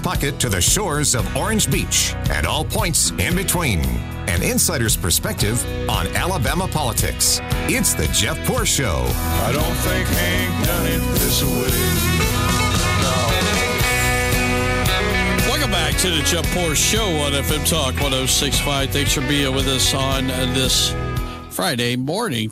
pocket to the shores of Orange Beach and all points in between. An insider's perspective on Alabama politics. It's the Jeff Poor Show. I don't think Hank done it this way. Welcome back to the Jeff Poor Show on FM Talk 106.5. Thanks for being with us on this Friday morning.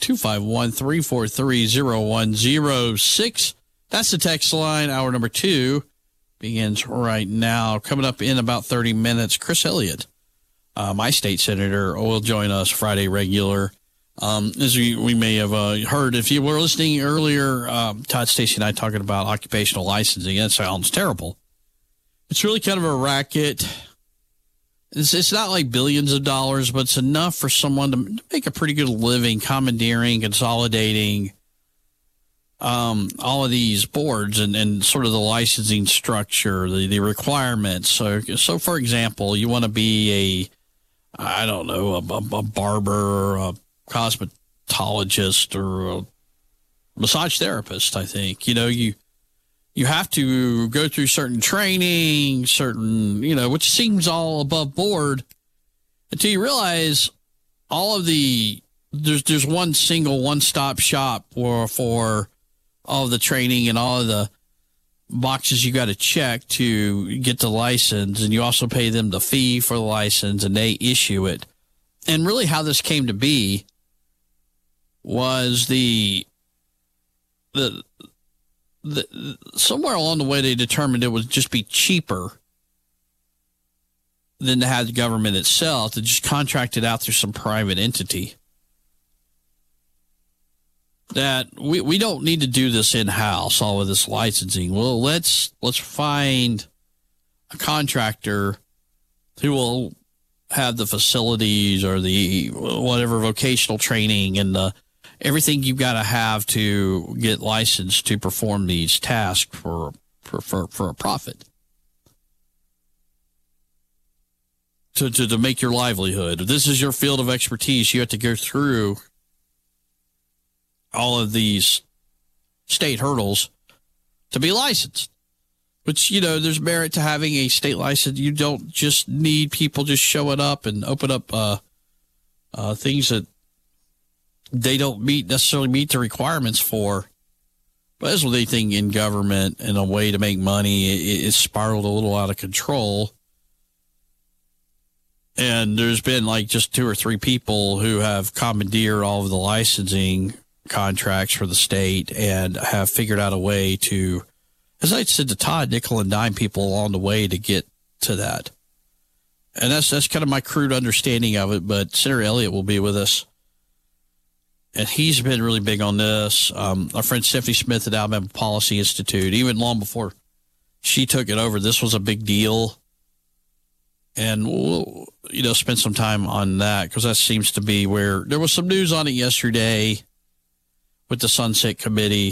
251-343-0106. That's the text line. Hour number 2 begins right now. Coming up in about 30 minutes, Chris Elliott, my state senator, will join us Friday regular. As we may have heard, if you were listening earlier, Todd, Stacy, and I talking about occupational licensing. That sounds terrible. It's really kind of a racket. It's not like billions of dollars, but it's enough for someone to make a pretty good living, commandeering, consolidating all of these boards and sort of the licensing structure, the requirements. So for example, you want to be a barber, a cosmetologist, or a massage therapist, I think. You have to go through certain training, which seems all above board until you realize all of there's one single one-stop shop for all of the training and all of the boxes you got to check to get the license. And you also pay them the fee for the license and they issue it. And really how this came to be was the somewhere along the way they determined it would just be cheaper than to have the government itself to just contract it out through some private entity. That we don't need to do this in-house, all of this licensing. Well, let's find a contractor who will have the facilities or the whatever vocational training and everything you've got to have to get licensed to perform these tasks for a profit. To make your livelihood. If this is your field of expertise, you have to go through all of these state hurdles to be licensed. Which, there's merit to having a state license. You don't just need people just showing up and open up things that they don't necessarily meet the requirements for. But as with anything in government and a way to make money, it's spiraled a little out of control. And there's been just 2 or 3 people who have commandeered all of the licensing contracts for the state and have figured out a way to, as I said to Todd, nickel and dime people along the way to get to that. And that's kind of my crude understanding of it. But Senator Elliott will be with us. And he's been really big on this. Our friend Stephanie Smith at Alabama Policy Institute, even long before she took it over, this was a big deal. And we'll, spend some time on that because that seems to be where there was some news on it yesterday with the Sunset Committee.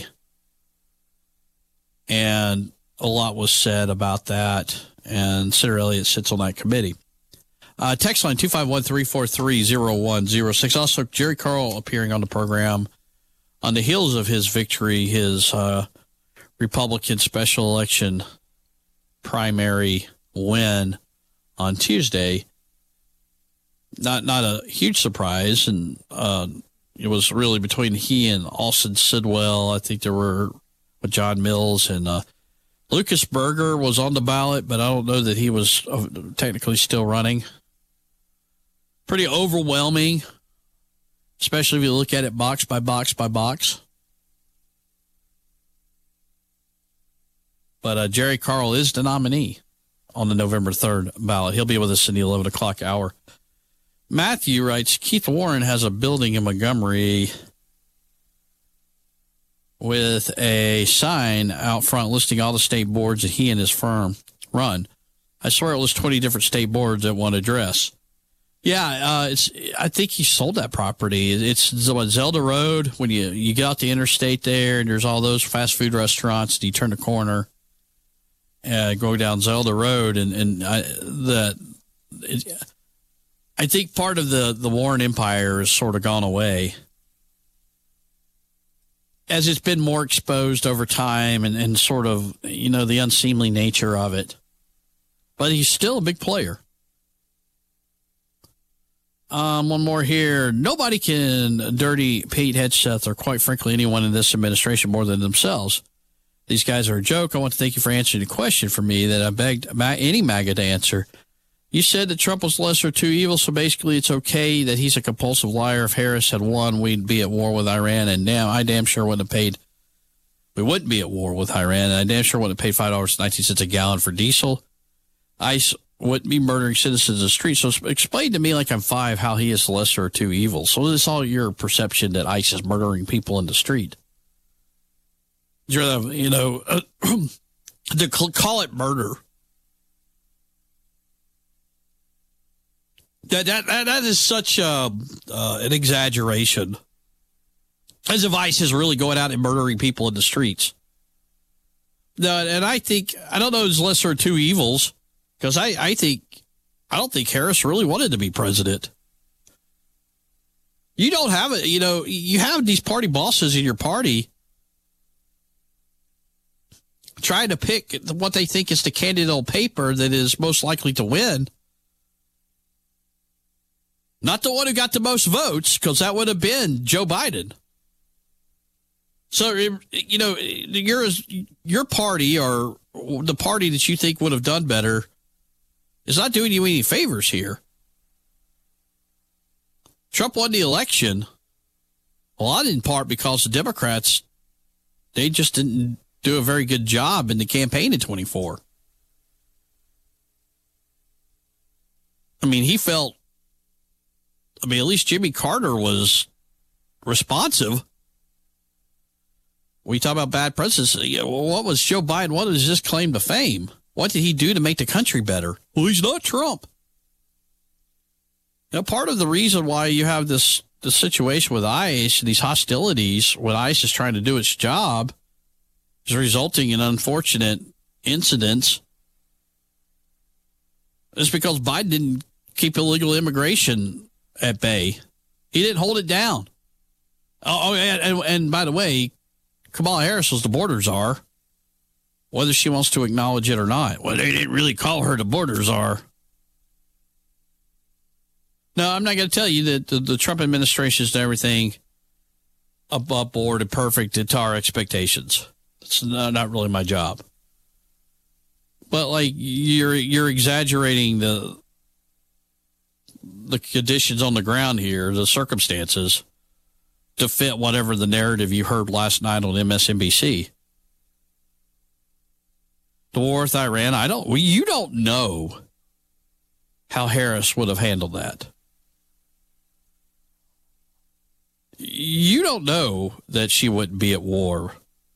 And a lot was said about that. And Senator Elliott sits on that committee. Text line 251-343-0106. Also, Jerry Carl appearing on the program on the heels of his victory, his Republican special election primary win on Tuesday. Not a huge surprise, and it was really between he and Austin Sidwell. I think there were with John Mills and Lucas Berger was on the ballot, but I don't know that he was technically still running. Pretty overwhelming, especially if you look at it box by box by box. But Jerry Carl is the nominee on the November 3rd ballot. He'll be with us in the 11 o'clock hour. Matthew writes, Keith Warren has a building in Montgomery with a sign out front listing all the state boards that he and his firm run. I swear it was 20 different state boards at one address. Yeah, I think he sold that property. It's Zelda Road. When you get out the interstate there, and there's all those fast food restaurants, and you turn the corner, go down Zelda Road, I think part of the Warren empire has sort of gone away as it's been more exposed over time and sort of, the unseemly nature of it. but he's still a big player. One more here. Nobody can dirty Pete Hegseth or, quite frankly, anyone in this administration more than themselves. These guys are a joke. I want to thank you for answering the question for me that I begged any MAGA to answer. You said that Trump was lesser of two evils, so basically it's okay that he's a compulsive liar. If Harris had won, we'd be at war with Iran, and now I damn sure wouldn't have paid. We wouldn't be at war with Iran, and I damn sure wouldn't have paid $5.19 a gallon for diesel. ICE wouldn't be murdering citizens in the street. So explain to me, like I'm five, how he is the lesser of two evils. So it's all your perception that ICE is murdering people in the street. You know, to call it murder. That is such an exaggeration. As if ICE is really going out and murdering people in the streets. No, and I don't know his lesser of two evils, because I don't think Harris really wanted to be president. You don't have it, you know, you have these party bosses in your party trying to pick what they think is the candidate on paper that is most likely to win. Not the one who got the most votes, because that would have been Joe Biden. So, you know, your party, or the party that you think would have done better, is not doing you any favors here. Trump won the election, a lot in part because the Democrats, they just didn't do a very good job in the campaign in 24. I mean, at least Jimmy Carter was responsive. We talk about bad presidency. What was Joe Biden? What was his claim to fame? What did he do to make the country better? Well, he's not Trump. You know, part of the reason why you have the situation with ICE, these hostilities, when ICE is trying to do its job, is resulting in unfortunate incidents, is because Biden didn't keep illegal immigration at bay. He didn't hold it down. And by the way, Kamala Harris was the border czar, whether she wants to acknowledge it or not. Well, they didn't really call her the border czar. No, I'm not going to tell you that the Trump administration is everything above board and perfect to our expectations. It's not really my job. But like you're exaggerating the conditions on the ground here, the circumstances, to fit whatever the narrative you heard last night on MSNBC. The war with Iran, you don't know how Harris would have handled that. You don't know that she wouldn't be at war.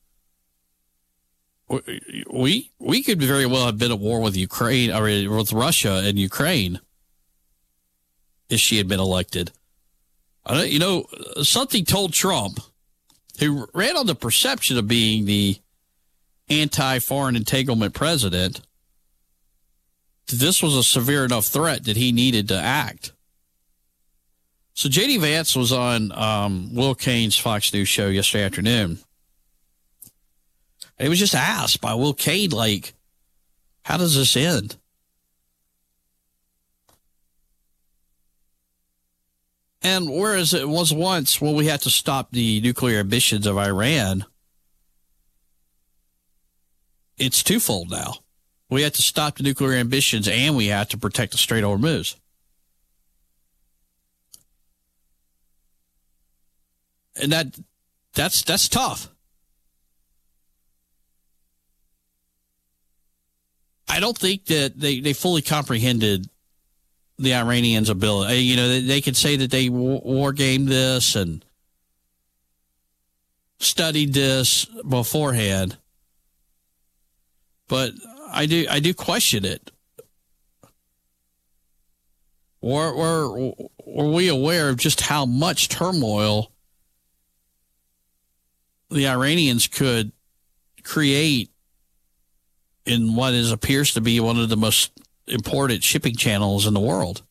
We could very well have been at war with Ukraine, or with Russia and Ukraine, if she had been elected. You know, something told Trump, who ran on the perception of being the anti-foreign entanglement president, that this was a severe enough threat that he needed to act. So J.D. Vance was on Will Kane's Fox News show yesterday afternoon. And he was just asked by Will Kane, like, how does this end? And whereas it was once, well, we had to stop the nuclear ambitions of Iran, it's twofold now. We have to stop the nuclear ambitions, and we have to protect the Strait of Hormuz. And that's tough. I don't think that they fully comprehended the Iranians' ability. You know, they could say that they war gamed this and studied this beforehand, but I do question it. Were we aware of just how much turmoil the Iranians could create in what appears to be one of the most important shipping channels in the world?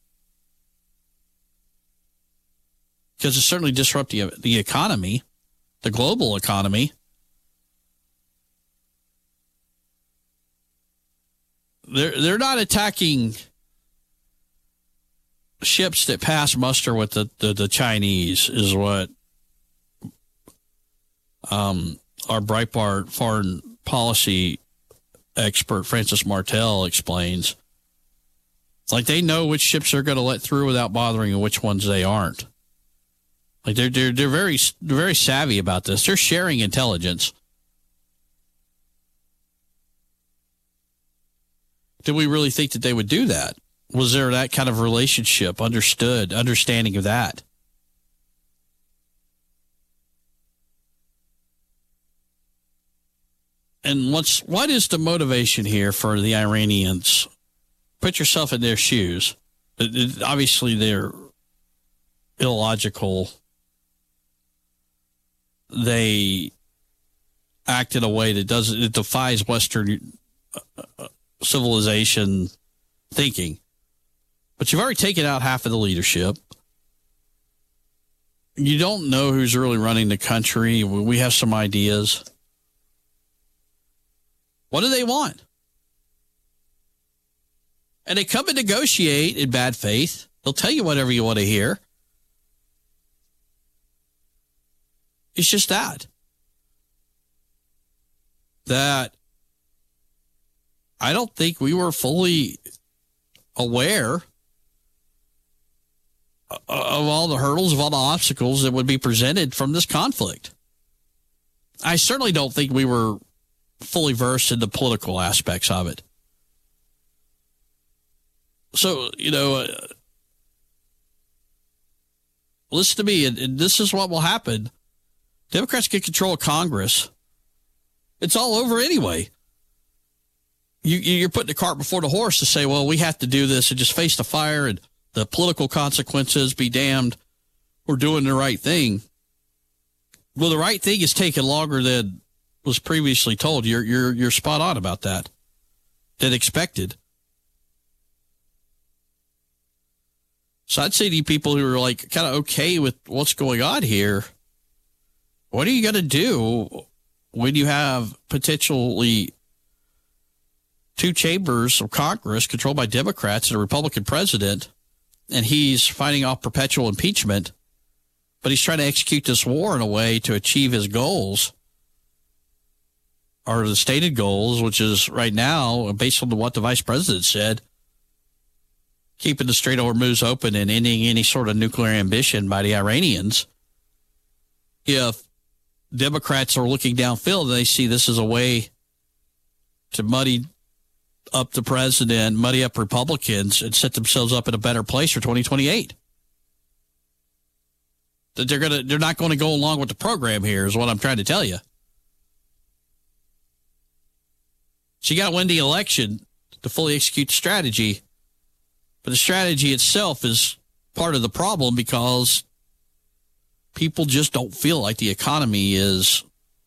Because it certainly disrupted the economy, the global economy. they're not attacking ships that pass muster with the Chinese, is what our Breitbart foreign policy expert Francis Martel explains. It's like they know which ships they're going to let through without bothering and which ones they aren't. Like they're very savvy about this. They're sharing intelligence. Did we really think that they would do that? Was there that kind of relationship, understanding of that? And what is the motivation here for the Iranians? Put yourself in their shoes. Obviously, they're illogical. They act in a way that defies Western civilization thinking. But you've already taken out half of the leadership. You don't know who's really running the country. We have some ideas. What do they want? And they come and negotiate in bad faith. They'll tell you whatever you want to hear. It's just that I don't think we were fully aware of all the hurdles, of all the obstacles that would be presented from this conflict. I certainly don't think we were fully versed in the political aspects of it. So, listen to me, and this is what will happen. Democrats get control of Congress. It's all over anyway. You're putting the cart before the horse to say, well, we have to do this and just face the fire and the political consequences, be damned. We're doing the right thing. Well, the right thing is taking longer than was previously told. You're spot on about that. Than expected. So I'd say to you people who are like kind of okay with what's going on here, what are you going to do when you have potentially two chambers of Congress controlled by Democrats and a Republican president, and he's fighting off perpetual impeachment, but he's trying to execute this war in a way to achieve his goals, or the stated goals, which is right now, based on what the vice president said, keeping the Strait of Hormuz open and ending any sort of nuclear ambition by the Iranians. If Democrats are looking downfield and they see this as a way to muddy up the president, muddy up Republicans, and set themselves up in a better place for 2028. That they're not going to go along with the program here is what I'm trying to tell you. So you got to win the election to fully execute the strategy. But the strategy itself is part of the problem because people just don't feel like the economy is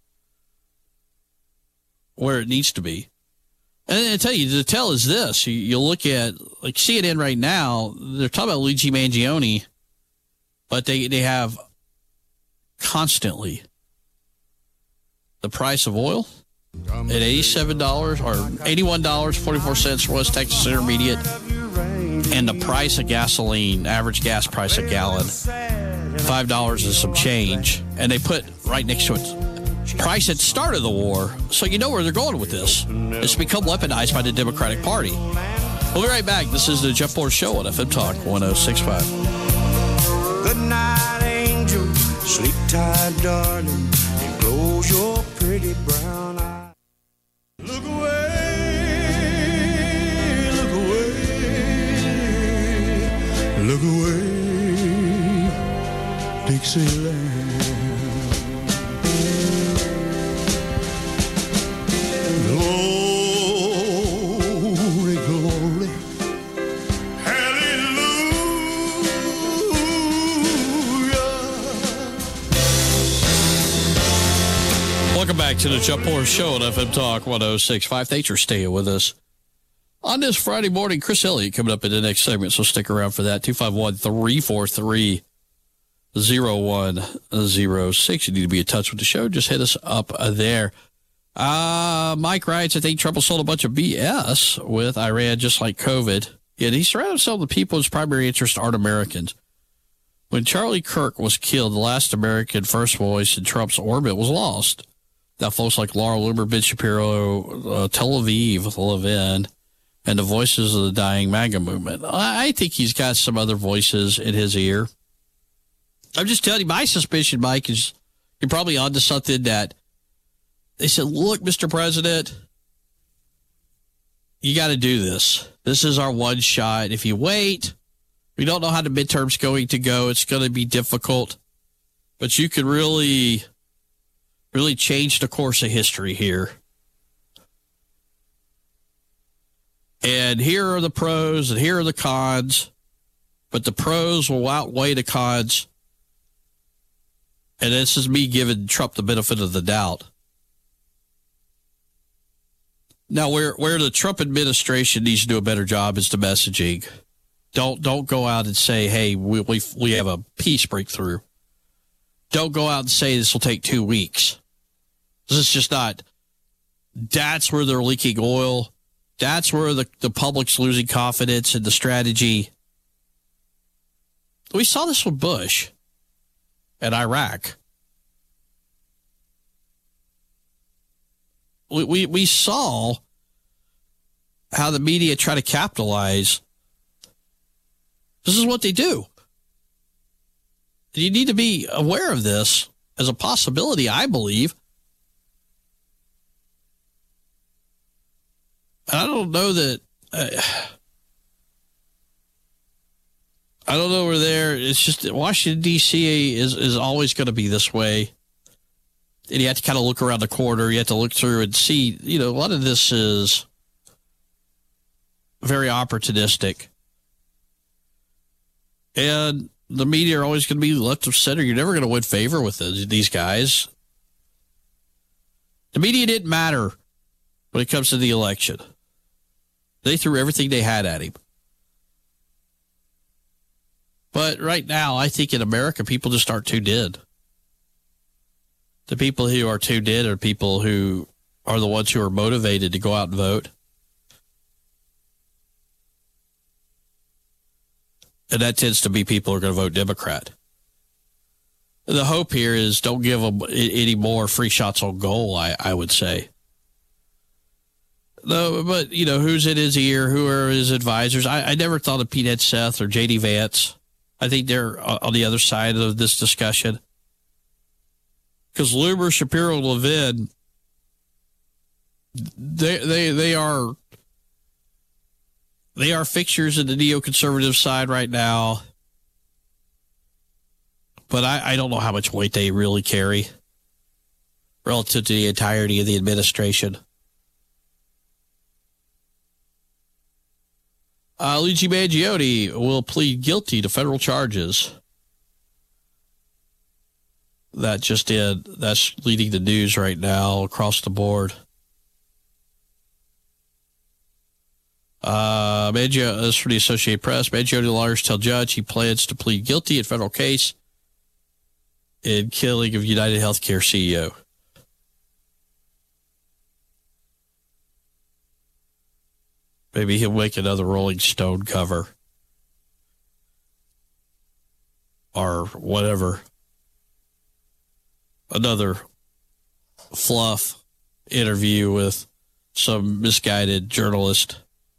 where it needs to be. And I tell you, the tell is this. You look at, like CNN right now, they're talking about Luigi Mangione, but they have constantly the price of oil at $87 or $81.44 for West Texas Intermediate, and the price of gasoline, average gas price a gallon, $5 and some change, and they put right next to it price at the start of the war, so you know where they're going with this. It's become weaponized by the Democratic Party. We'll be right back. This is the Jeff Porter Show on FM Talk 106.5. Good night, angel. Sleep tight, darling, and close your pretty brown eyes. Look away, look away, look away, Dixieland. Glory, glory, hallelujah. Welcome back to the Jeff Porter Show on FM Talk 106.5. Thanks for staying with us on this Friday morning. Chris Elliott coming up in the next segment, so stick around for that. 251-343-0106. You need to be in touch with the show. Just hit us up there. Mike writes, I think Trump sold a bunch of BS with Iran, just like COVID. Yet he surrounded himself with people whose primary interests aren't Americans. When Charlie Kirk was killed, the last American first voice in Trump's orbit was lost. Now, folks like Laura Loomer, Ben Shapiro, Tel Aviv, Levin, and the voices of the dying MAGA movement. I think he's got some other voices in his ear. I'm just telling you, my suspicion, Mike, is you're probably onto something that they said, look, Mr. President, you got to do this. This is our one shot. If you wait, we don't know how the midterm's going to go. It's going to be difficult. But you could really change the course of history here. And here are the pros and here are the cons. But the pros will outweigh the cons. And this is me giving Trump the benefit of the doubt. Now, where the Trump administration needs to do a better job is the messaging. Don't go out and say, hey, we have a peace breakthrough. Don't go out and say this will take 2 weeks. This is just not. That's where they're leaking oil. That's where the public's losing confidence in the strategy. We saw this with Bush and Iraq. We saw how the media try to capitalize. This is what they do. You need to be aware of this as a possibility, I believe. I don't know that. I don't know where there. It's just Washington, D.C. is always going to be this way. And you have to kind of look around the corner. You have to look through and see, a lot of this is very opportunistic. And the media are always going to be left of center. You're never going to win favor with these guys. The media didn't matter when it comes to the election. They threw everything they had at him. But right now, I think in America, people just aren't tuned in. The people who are tuned in are people who are the ones who are motivated to go out and vote. And that tends to be people who are going to vote Democrat. The hope here is don't give them any more free shots on goal, I would say. No, but, who's in his ear? Who are his advisors? I never thought of Pete Hegseth or J.D. Vance. I think they're on the other side of this discussion. Because Loomer, Shapiro, Levin, they are fixtures in the neoconservative side right now. But I don't know how much weight they really carry relative to the entirety of the administration. Luigi Mangione will plead guilty to federal charges. That just did. That's leading the news right now across the board. Mangione is from the Associated Press. Mangione lawyers tell judge he plans to plead guilty in federal case in killing of United Healthcare CEO. Maybe he'll make another Rolling Stone cover. Or whatever. Another fluff interview with some misguided journalist.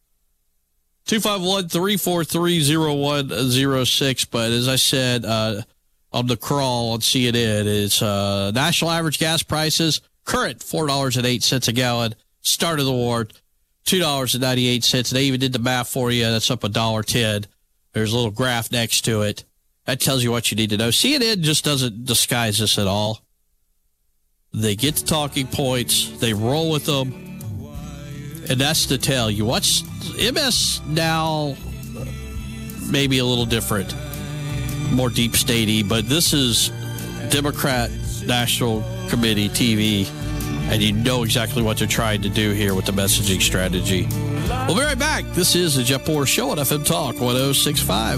251-343-0106. But as I said, on the crawl on CNN, it's national average gas prices, current $4.08 a gallon, start of the war, $2.98. They even did the math for you. That's up $1.10. There's a little graph next to it. That tells you what you need to know. CNN just doesn't disguise this at all. They get the talking points. They roll with them. And that's the tell. You watch MS now, maybe a little different, more deep statey, but this is Democrat National Committee TV, and you know exactly what they're trying to do here with the messaging strategy. We'll be right back. This is the Jeff Porter Show on FM Talk 1065.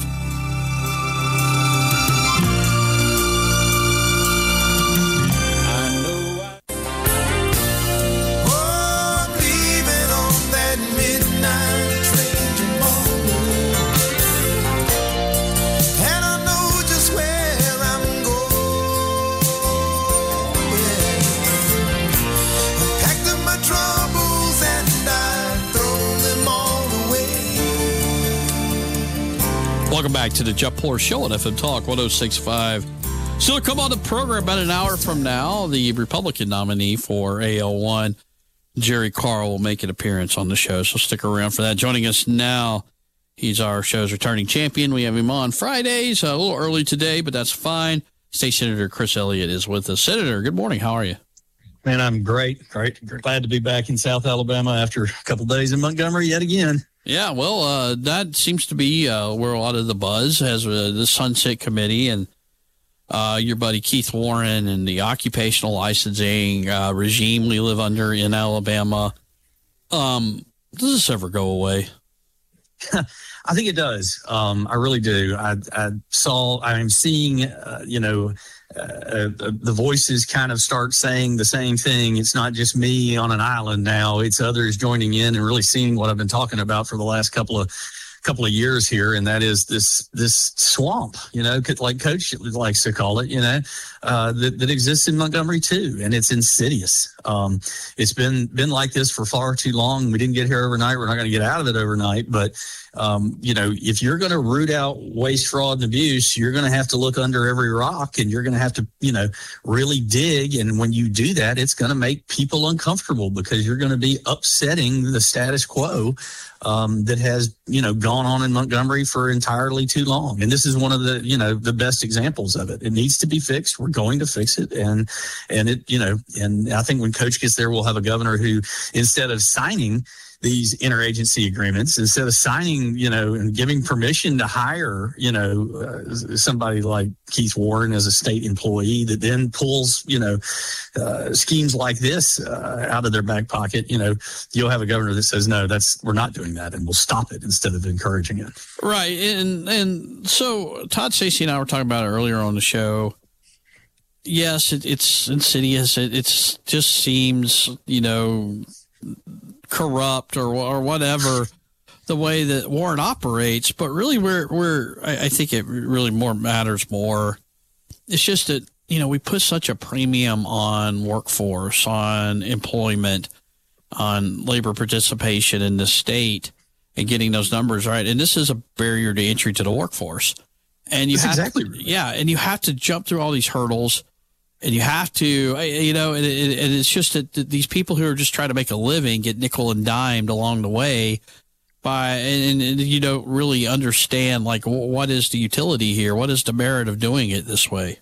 Welcome back to the Jeff Poor Show on FM Talk 106.5. Still come on the program about an hour from now. The Republican nominee for AL1, Jerry Carl, will make an appearance on the show, so stick around for that. Joining us now, he's our show's returning champion. We have him on Fridays, a little early today, but that's fine. State Senator Chris Elliott is with us. Senator, good morning. How are you? Man, I'm great. Glad to be back in South Alabama after a couple of days in Montgomery yet again. Yeah, well, that seems to be where a lot of the buzz has the Sunset Committee and your buddy Keith Warren and the occupational licensing regime we live under in Alabama. Does this ever go away? I think it does. I really do. I'm seeing, the voices kind of start saying the same thing. It's not just me on an island now. It's others joining in and really seeing what I've been talking about for the last couple of years here, and that is this swamp, like Coach likes to call it, that exists in Montgomery too, and it's insidious. It's been like this for far too long. We didn't get here overnight. We're not going to get out of it overnight, but if you're going to root out waste, fraud, and abuse, you're going to have to look under every rock, and you're going to have to, really dig. And when you do that, it's going to make people uncomfortable because you're going to be upsetting the status quo that has, gone on in Montgomery for entirely too long. And this is one of the, the best examples of it. It needs to be fixed. We're going to fix it. And it, and I think when Coach gets there, we'll have a governor who, instead of signing these interagency agreements, instead of signing, and giving permission to hire, somebody like Keith Warren as a state employee that then pulls, schemes like this out of their back pocket, you'll have a governor that says, no, we're not doing that, and we'll stop it instead of encouraging it. Right. And so Todd Stacey and I were talking about it earlier on the show. Yes, it's insidious. It just seems, corrupt or whatever the way that Warren operates, but really I think it really matters more. It's just that, we put such a premium on workforce, on employment, on labor participation in the state and getting those numbers right. And this is a barrier to entry to the workforce. And you and you have to jump through all these hurdles. And you have to, and it's just that these people who are just trying to make a living get nickel and dimed along the way and you don't really understand, like, what is the utility here? What is the merit of doing it this way?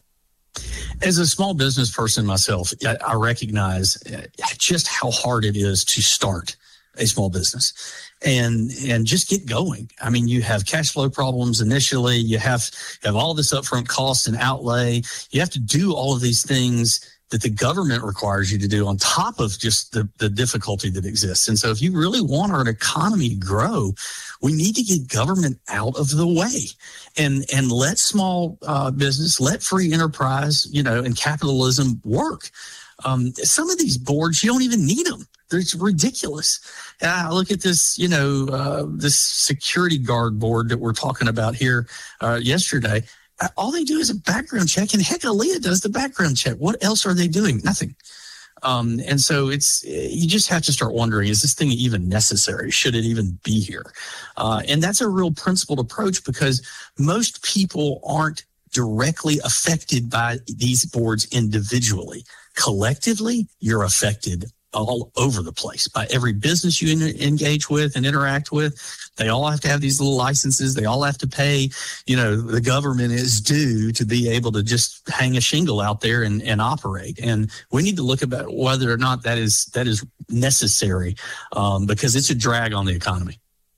As a small business person myself, I recognize just how hard it is to start a small business and just get going. I mean, you have cash flow problems initially. You have all this upfront cost and outlay. You have to do all of these things that the government requires you to do on top of just the difficulty that exists. And so if you really want our economy to grow, we need to get government out of the way and let small business, let free enterprise, and capitalism work. Some of these boards, you don't even need them. It's ridiculous. Look at this, this security guard board that we're talking about here yesterday. All they do is a background check, and heck, Aaliyah does the background check. What else are they doing? Nothing. And so you just have to start wondering, is this thing even necessary? Should it even be here? And that's a real principled approach because most people aren't directly affected by these boards individually. Collectively, you're affected all over the place by every business you engage with and interact with. They all have to have these little licenses. They all have to pay, the government is due to be able to just hang a shingle out there and operate. And we need to look at whether or not that is necessary because it's a drag on the economy.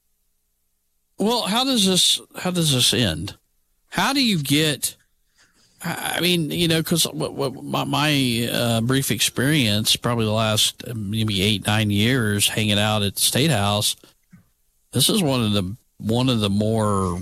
Well, how does this end? How do you get, I mean, because my brief experience, probably the last maybe 8-9 years hanging out at the State House, this is one of the more,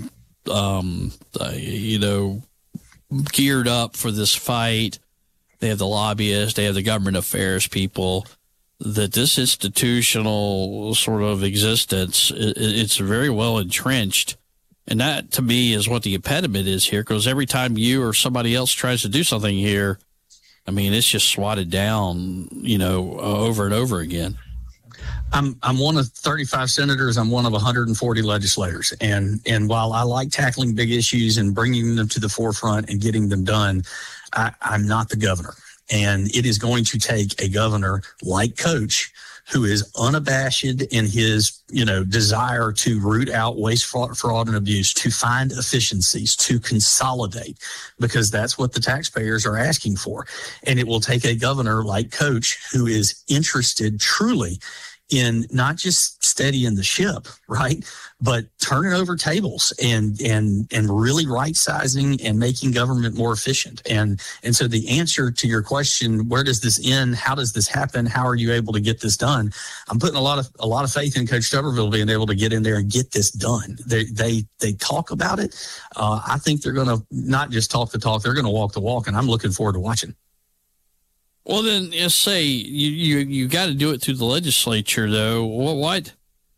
geared up for this fight. They have the lobbyists, they have the government affairs people, that this institutional sort of existence, it's very well entrenched. And that, to me, is what the impediment is here, because every time you or somebody else tries to do something here, I mean, it's just swatted down, over and over again. I'm one of 35 senators. I'm one of 140 legislators. And while I like tackling big issues and bringing them to the forefront and getting them done, I'm not the governor. And it is going to take a governor like Coach, who is unabashed in his, desire to root out waste, fraud, and abuse, to find efficiencies, to consolidate, because that's what the taxpayers are asking for. And it will take a governor like Coach, who is interested truly in not just steadying the ship, right, but turning over tables and really right-sizing and making government more efficient. And so the answer to your question, where does this end? How does this happen? How are you able to get this done? I'm putting a lot of faith in Coach Tuberville being able to get in there and get this done. They talk about it. I think they're going to not just talk the talk, they're going to walk the walk, and I'm looking forward to watching. Well, then, say you got to do it through the legislature, though. What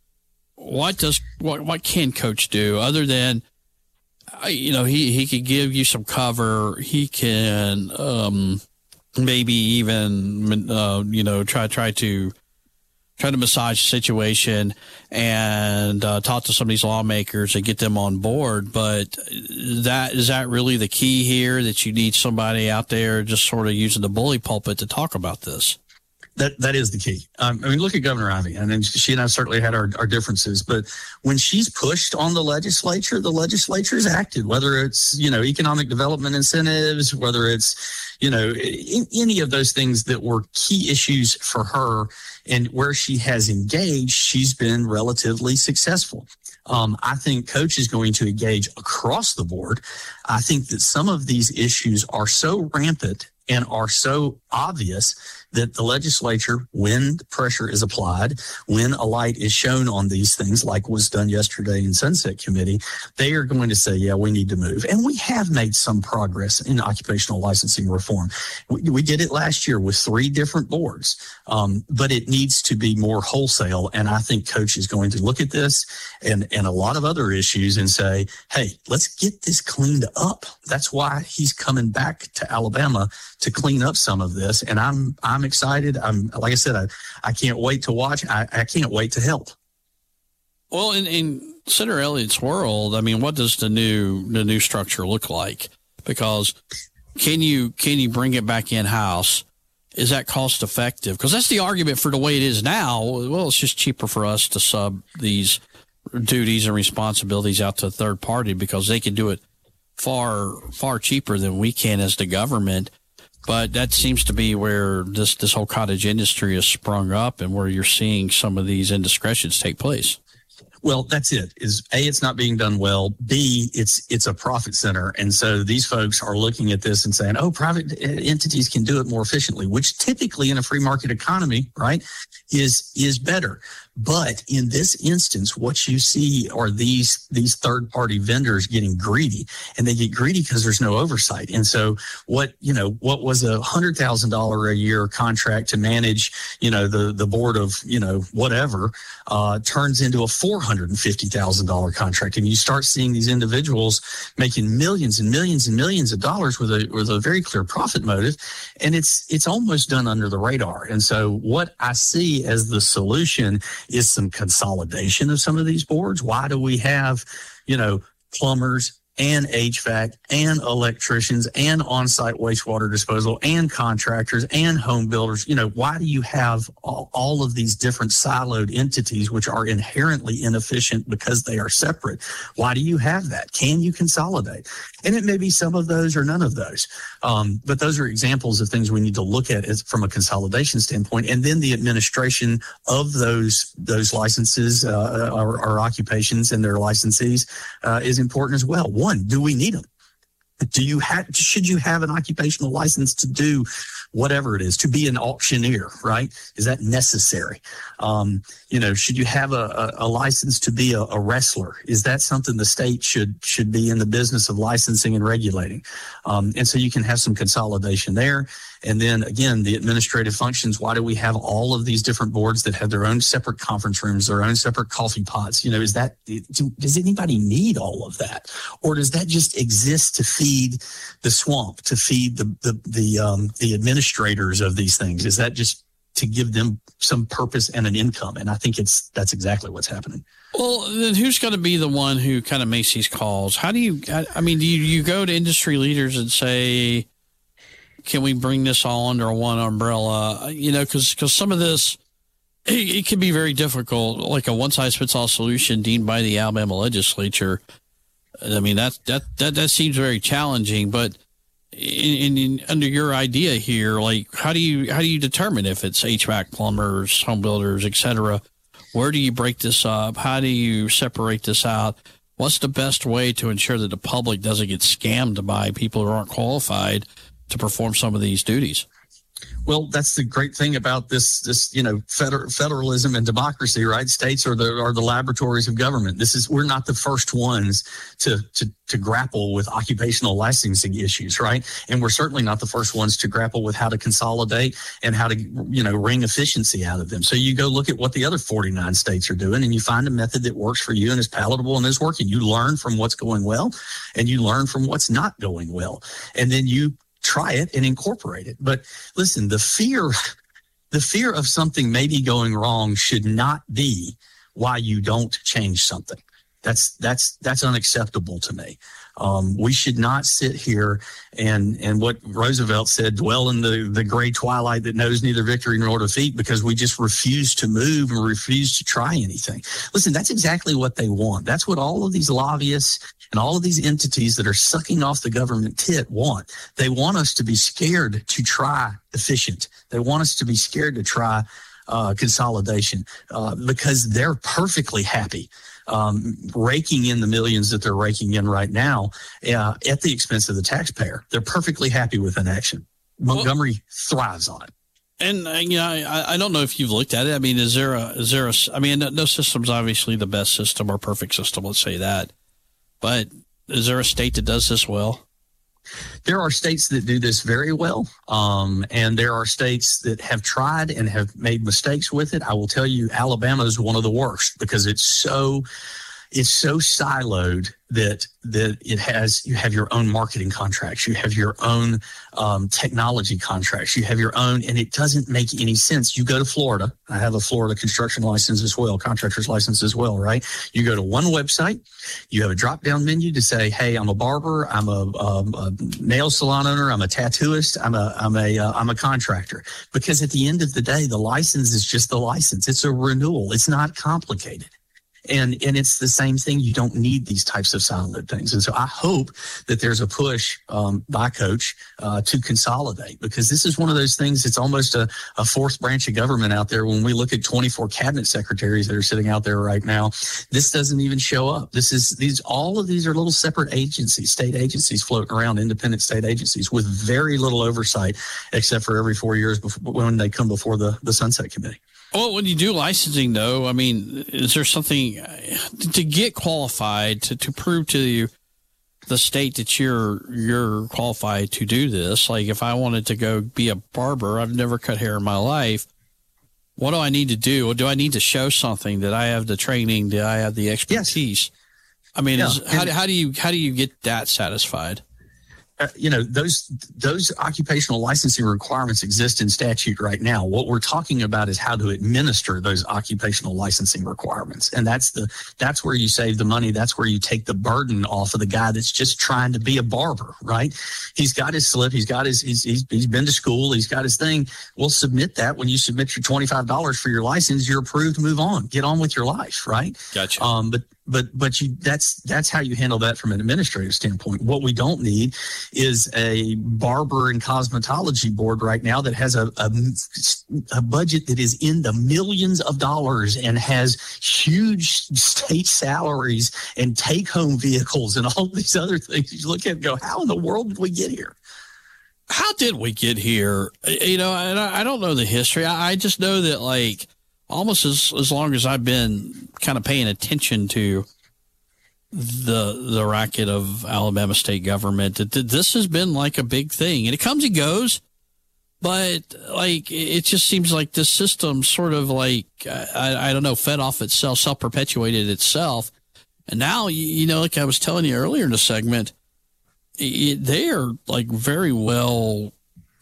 can Coach do other than, he could give you some cover. He can maybe even try to massage the situation and talk to some of these lawmakers and get them on board. But is that really the key here, that you need somebody out there just sort of using the bully pulpit to talk about this? That is the key. Look at Governor Ivey, and then she and I certainly had our differences, but when she's pushed on the legislature's acted, whether it's, economic development incentives, whether it's, any of those things that were key issues for her, and where she has engaged, she's been relatively successful. I think Coach is going to engage across the board. I think that some of these issues are so rampant and are so obvious that the legislature, when the pressure is applied, when a light is shown on these things, like was done yesterday in Sunset Committee, they are going to say, yeah, we need to move. And we have made some progress in occupational licensing reform. We did it last year with 3 different boards, but it needs to be more wholesale. And I think Coach is going to look at this and a lot of other issues and say, hey, let's get this cleaned up. That's why he's coming back to Alabama, to clean up some of this. And I'm excited. Like I said, I can't wait to watch. I can't wait to help. Well, in Senator Elliott's world, what does the new structure look like? Because can you bring it back in house? Is that cost effective? Because that's the argument for the way it is now. Well, it's just cheaper for us to sub these duties and responsibilities out to a third party because they can do it far, far cheaper than we can as the government. But that seems to be where this whole cottage industry has sprung up and where you're seeing some of these indiscretions take place. Well, that's it. It's not being done well. B, it's a profit center. And so these folks are looking at this and saying, oh, private entities can do it more efficiently, which typically in a free market economy, right, is better. But in this instance, what you see are these third-party vendors getting greedy, and they get greedy because there's no oversight. And so what was a $100,000 a year contract to manage, the board of, whatever, turns into a $450,000 contract. And you start seeing these individuals making millions and millions and millions of dollars with a very clear profit motive. And it's almost done under the radar. And so what I see as the solution is some consolidation of some of these boards. Why do we have, plumbers and HVAC and electricians and on-site wastewater disposal and contractors and home builders? Why do you have all of these different siloed entities which are inherently inefficient because they are separate? Why do you have that? Can you consolidate? And it may be some of those or none of those. But those are examples of things we need to look at from a consolidation standpoint. And then the administration of those licenses or occupations and their licensees is important as well. One, do we need them? Should you have an occupational license to do whatever it is, to be an auctioneer, right? Is that necessary? Should you have a license to be a wrestler? Is that something the state should be in the business of licensing and regulating? And so you can have some consolidation there. And then again, the administrative functions. Why do we have all of these different boards that have their own separate conference rooms, their own separate coffee pots? Does anybody need all of that? Or does that just exist to feed the swamp, to feed the administrators of these things? Is that just to give them some purpose and an income. And I think that's exactly what's happening. Well, then who's going to be the one who kind of makes these calls? How do you, I mean, do you go to industry leaders and say, can we bring this all under one umbrella? You know, because some of this, it can be very difficult, like a one-size-fits-all solution deemed by the Alabama legislature. I mean, that seems very challenging, but in under your idea here, like how do you determine if it's HVAC, plumbers, home builders, et cetera? Where do you break this up? How do you separate this out? What's the best way to ensure that the public doesn't get scammed by people who aren't qualified to perform some of these duties? Well, that's the great thing about this federalism and democracy, right? States are the laboratories of government. We're not the first ones to grapple with occupational licensing issues, right? And we're certainly not the first ones to grapple with how to consolidate and how to, wring efficiency out of them. So you go look at what the other 49 states are doing, and you find a method that works for you and is palatable and is working. You learn from what's going well, and you learn from what's not going well, and then you try it and incorporate it. But listen, the fear of something maybe going wrong should not be why you don't change something. That's unacceptable to me. We should not sit here and what Roosevelt said, dwell in the gray twilight that knows neither victory nor defeat, because we just refuse to move and refuse to try anything. Listen, that's exactly what they want. That's what all of these lobbyists and all of these entities that are sucking off the government tit want. They want us to be scared to try efficient. They want us to be scared to try consolidation because they're perfectly happy raking in the millions that they're raking in right now at the expense of the taxpayer. They're perfectly happy with inaction. Montgomery thrives on it. And I don't know if you've looked at it. I mean, is there a? I mean, no system's obviously the best system or perfect system. Let's say that. But is there a state that does this well? There are states that do this very well, and there are states that have tried and have made mistakes with it. I will tell you, Alabama is one of the worst because it's so siloed that you have your own marketing contracts, you have your own technology contracts, you have your own, and it doesn't make any sense. You go to Florida. I have a Florida construction license as well, contractor's license as well, right? You go to one website, you have a drop-down menu to say, hey, I'm a barber, I'm a nail salon owner, I'm a tattooist, I'm a contractor. Because at the end of the day, the license is just the license. It's a renewal. It's not complicated. And it's the same thing. You don't need these types of siloed things. And so I hope that there's a push by Coach to consolidate, because this is one of those things. It's almost a fourth branch of government out there. When we look at 24 cabinet secretaries that are sitting out there right now, this doesn't even show up. All of these are little separate agencies, state agencies floating around, independent state agencies with very little oversight, except for every 4 years when they come before the Sunset Committee. Well, when you do licensing, though, I mean, is there something to get qualified to prove to the state that you're qualified to do this? Like, if I wanted to go be a barber, I've never cut hair in my life. What do I need to do? Or do I need to show something that I have the training, that I have the expertise? Yes. I mean, how do you get that satisfied? Those occupational licensing requirements exist in statute right now. What we're talking about is how to administer those occupational licensing requirements. And that's where you save the money. That's where you take the burden off of the guy that's just trying to be a barber, right? He's got his slip. He's been to school. He's got his thing. We'll submit that. When you submit your $25 for your license, you're approved. Move on. Get on with your life, right? Gotcha. But that's how you handle that from an administrative standpoint. What we don't need is a barber and cosmetology board right now that has a budget that is in the millions of dollars and has huge state salaries and take-home vehicles and all these other things. You look at it and go, how in the world did we get here? How did we get here? And I don't know the history. I just know that, like, almost as long as I've been kind of paying attention to the racket of Alabama state government, that this has been like a big thing, and it comes and goes, but like it just seems like this system sort of like I don't know, fed off itself, self-perpetuated itself, and now like I was telling you earlier in the segment, they are like very well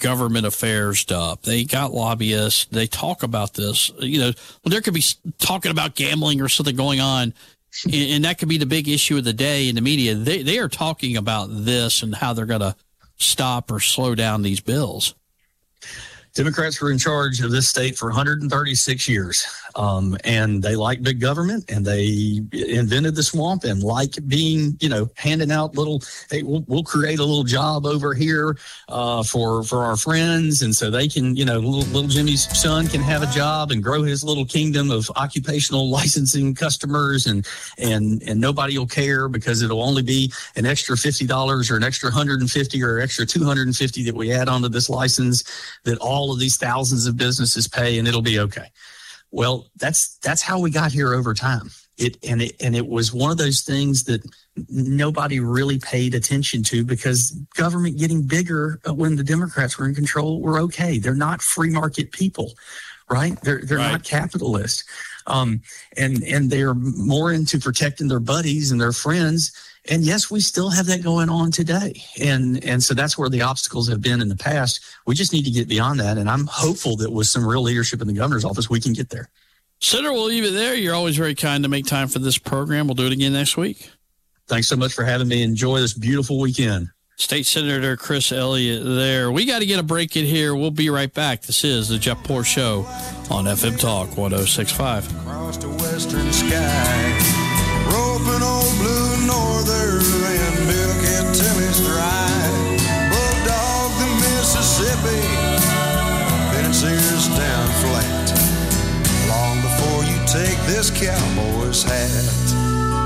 government affairs up. They got lobbyists. They talk about this. There could be talking about gambling or something going on, and that could be the big issue of the day in the media. They are talking about this and how they're going to stop or slow down these bills. Democrats were in charge of this state for 136 years, and they like big government, and they invented the swamp and like being, handing out little, hey, we'll create a little job over here for our friends, and so they can, little Jimmy's son can have a job and grow his little kingdom of occupational licensing customers, and nobody will care because it'll only be an extra $50 or an extra $150 or extra $250 that we add onto this license that all of these thousands of businesses pay, and it'll be okay. Well, that's how we got here over time. It was one of those things that nobody really paid attention to because government getting bigger when the Democrats were in control were okay. They're not free market people, right? They're right. Not capitalists. And they're more into protecting their buddies and their friends. And yes, we still have that going on today. And so that's where the obstacles have been in the past. We just need to get beyond that. And I'm hopeful that with some real leadership in the governor's office, we can get there. Senator, we'll leave it there. You're always very kind to make time for this program. We'll do it again next week. Thanks so much for having me. Enjoy this beautiful weekend. State Senator Chris Elliott there. We got to get a break in here. We'll be right back. This is the Jeff Poor Show on FM Talk 106.5. Across the western sky, roping old blue norther and milk and Tilly's dry. Bulldog the Mississippi, Fencers down flat. Long before you take this cowboy's hat.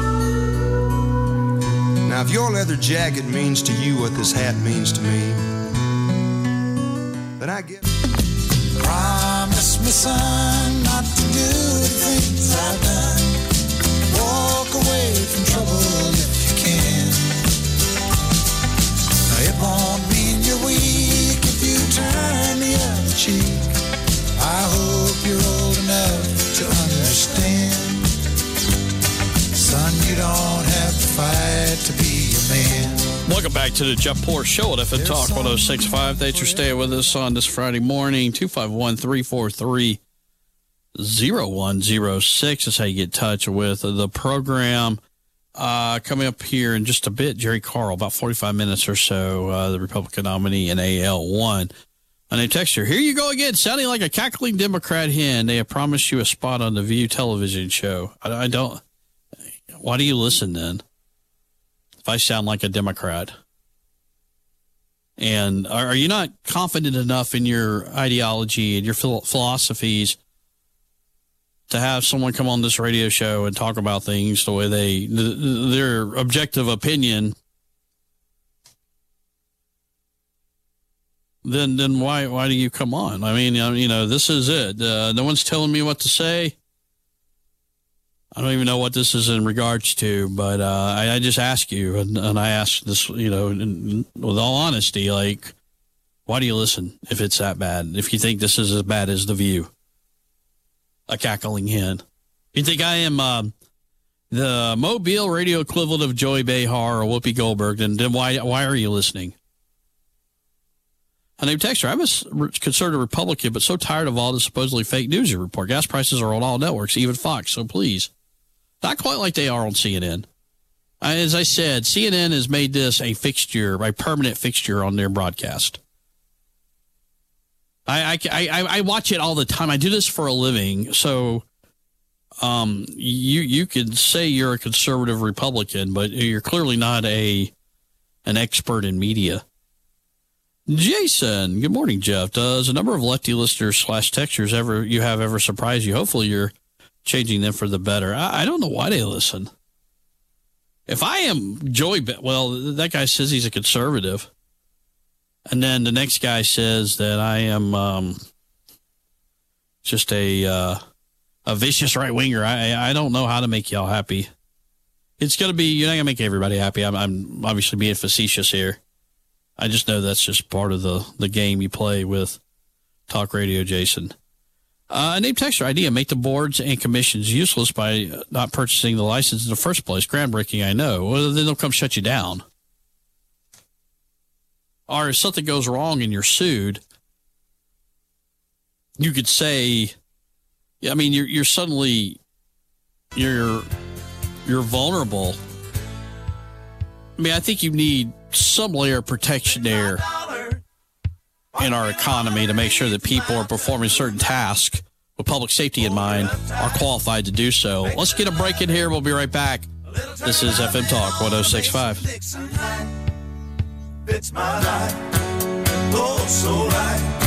Now, if your leather jacket means to you what this hat means to me, then I get. Promise me, son, not to do the things I've done. Walk away from trouble if you can. Now, it won't mean you're weak if you turn the other cheek. I hope you're old enough to understand. Son, you don't have to fight to be a man. Welcome back to the Jeff Poor Show at FM Talk 106.5. Thanks for staying with us on this Friday morning. 251-343-0106 is how you get in touch with the program. Coming up here in just a bit, Jerry Carl, about 45 minutes or so, the Republican nominee in AL1. And they text her, here you go again, sounding like a cackling Democrat hen. They have promised you a spot on the View television show. I don't. Why do you listen then? If I sound like a Democrat. And are you not confident enough in your ideology and your philosophies to have someone come on this radio show and talk about things the way their objective opinion? Then why do you come on? I mean, this is it. No one's telling me what to say. I don't even know what this is in regards to, but I just ask you, and I ask this, with all honesty, like, why do you listen if it's that bad? If you think this is as bad as The View, a cackling hen. You think I am the Mobile radio equivalent of Joey Behar or Whoopi Goldberg, then why are you listening? And they text her, I'm a conservative Republican, but so tired of all the supposedly fake news you report. Gas prices are on all networks, even Fox, so please. Not quite like they are on CNN. As I said, CNN has made this a permanent fixture on their broadcast. I watch it all the time. I do this for a living, so you could say you're a conservative Republican, but you're clearly not an expert in media. Jason, good morning, Jeff. Does a number of lefty listeners / texters ever surprise you? Hopefully you're changing them for the better. I don't know why they listen. If I am Joey, that guy says he's a conservative. And then the next guy says that I am just a vicious right-winger. I don't know how to make y'all happy. It's going to be, you're not going to make everybody happy. I'm obviously being facetious here. I just know that's just part of the game you play with talk radio, Jason. Name texter idea, make the boards and commissions useless by not purchasing the license in the first place. Groundbreaking, I know. Well, then they'll come shut you down. Or if something goes wrong and you're sued, you could say, I mean, you're suddenly you're vulnerable. I mean, I think you need some layer of protection there in our economy to make sure that people are performing certain tasks with public safety in mind are qualified to do so. Let's get a break in here. We'll be right back. This is FM Talk 106.5. It's my life, oh, so right.